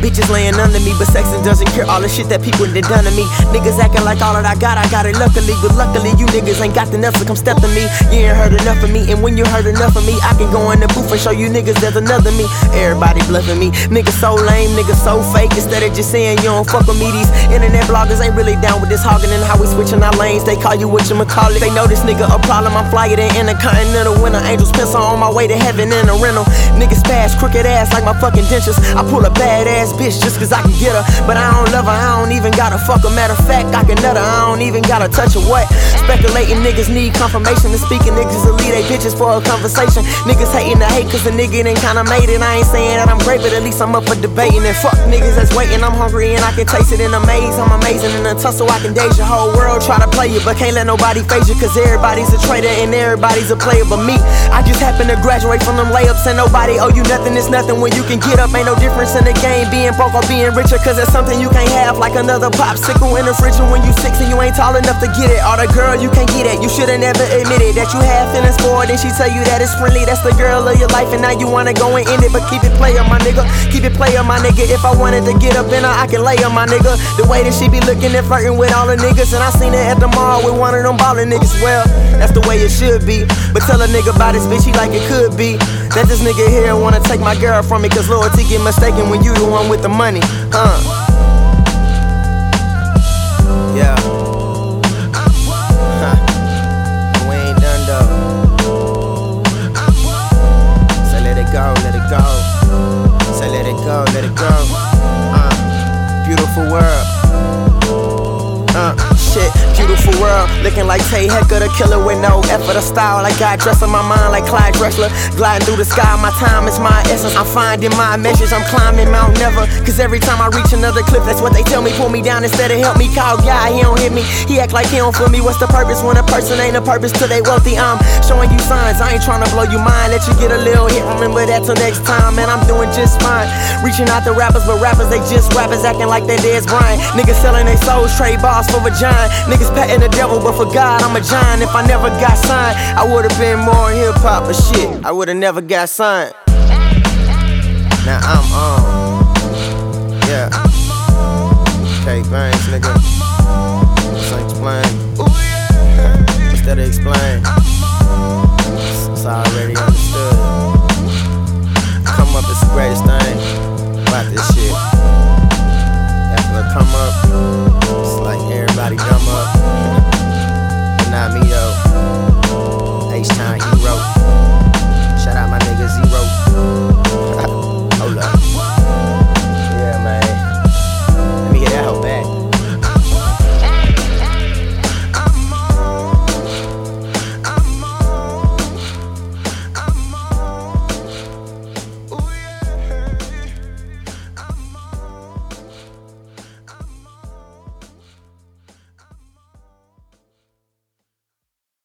Bitches laying under me, but sexing doesn't cure all the shit that people done done to me. Niggas acting like all that I got it luckily. But luckily, you niggas ain't got enough to come step to me. You ain't heard enough of me, and when you heard enough of me, I can go in the booth and show you niggas there's another me. Everybody bluffing me. Niggas so lame, niggas so fake. Instead of just saying you don't fuck with me, these internet bloggers ain't really down with this hogging and how we switching our lanes. They call you what you call it. They know this nigga a problem. I'm flyer than Intercontinental winner. Angels pencil on my way to heaven in a rental. Niggas pass crooked ass like my fucking dentures. I pull a badass bitch just cause I can get her, but I don't love her. I don't even gotta fuck her. Matter of fact, I can nut her. I don't even gotta touch her. What? Speculating niggas need confirmation. And speaking niggas will leave they bitches for a conversation. Niggas hating to hate cause the nigga done kinda made it. I ain't saying that I'm great, but at least I'm up for debating. And fuck niggas that's waiting. I'm hungry and I can taste it in a maze. I'm amazing in a tussle. I can daze your whole world. Try to play you, but can't let nobody phase you, cause everybody's a traitor and everybody's a player but me. I just happen to graduate from them layups, and nobody owe you nothing. It's nothing when you can get up. Ain't no difference in the game being broke or being richer, cause it's something you can't have, like another popsicle in the fridge when you 6 and you ain't tall enough to get it. Or the girl you can't get at, you should've never admitted that you have feelings for it, and she tell you that it's friendly. That's the girl of your life, and now you wanna go and end it. But keep it player, my nigga. Keep it player, my nigga. If I wanted to get up in her, I can lay her, my nigga. The way that she be looking and flirting with all the niggas, and I seen her at the mall with one of them ballin' niggas. Well, that's the way it should be. But tell a nigga about this bitch, he like it could be that this nigga here wanna take my girl from me, cause loyalty get mistaken when you the one with the money. Yeah. We ain't done though. So let it go, let it go. So let it go, let it go. Beautiful world. Shit, beautiful world, looking like Tay Hecker, the killer with no effort or style. I got dressed in my mind like Clyde Drexler, gliding through the sky. My time is my essence. I'm finding my message. I'm climbing Mount Never, cause every time I reach another cliff, that's what they tell me. Pull me down instead of help me. Call guy, he don't hit me. He act like he don't feel me. What's the purpose when a person ain't a purpose till they wealthy? I'm showing you signs. I ain't trying to blow your mind, let you get a little hit. Remember that till next time, man. I'm doing just fine. Reaching out to rappers, but rappers they just rappers, acting like they dead's Brian. Niggas selling their souls, trade bars for vagina. Niggas patting the devil, but for God, I'm a giant. If I never got signed, I would've been more hip-hop, but shit, I would've never got signed. Now I'm on. Yeah. K Bangs, nigga.